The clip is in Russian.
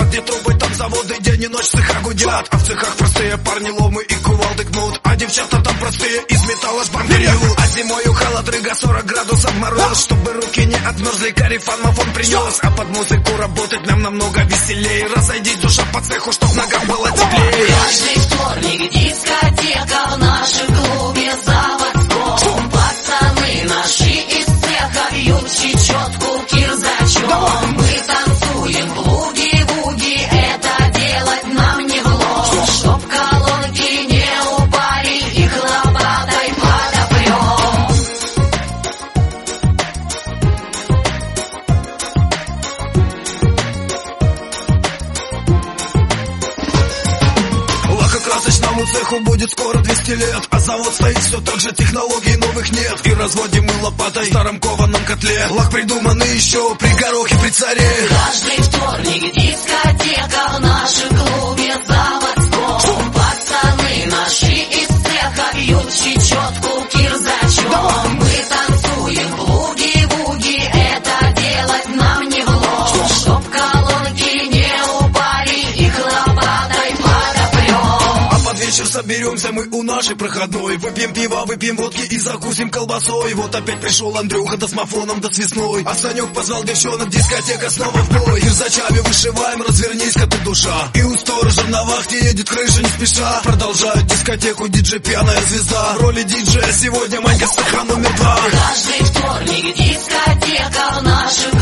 где трубы, там заводы, день и ночь в цехах гудят. А в цехах простые парни ломы и кувалды гнут, а девчата там простые из металла шпамперют. А зимою холодрыга, 40 градусов мороз, чтобы руки не отмерзли, карифан мафон принес. А под музыку работать нам намного веселее. Разойдись, душа по цеху, чтоб ногам было теплее. Каждый вторник дискотека в нашем клубе заводском. Пацаны наши из цеха бьют чечетку кирзачом. Мы танцуем буги-вуги, это делать нам не влом. Чтоб колонки не упали, их лопатой подопрем. Лакокрасочному цеху будет скоро 200 лет, а завод стоит все так же, технологий новых нет. И разводим мы лопатой в старом кованом котле. Лак придуманный еще при горохе, при царе. Каждый вторник дискотека в нашем клубе заводском. Пацаны наши из цеха бьют чечетку кирзачом. Мы танцуем буги-вуги, это делать нам не влом. Чтоб колонки не упали, их лопатой подопрем. А под вечер соберемся мы у нашей проходной. Выпьем пиво, выпьем водки и закусим колбасой. Вот опять пришел Андрюха, да с мафоном, да с весной. А Санек позвал девчонок, дискотека снова в бой. Кирзачами вышиваем, развернись-ка ты, душа. И у сторожа на вахте едет крыша не спеша. Продолжает дискотеку диджей пьяная звезда. В роли диджея сегодня Манька с цеха номер 2. Каждый вторник дискотека в нашем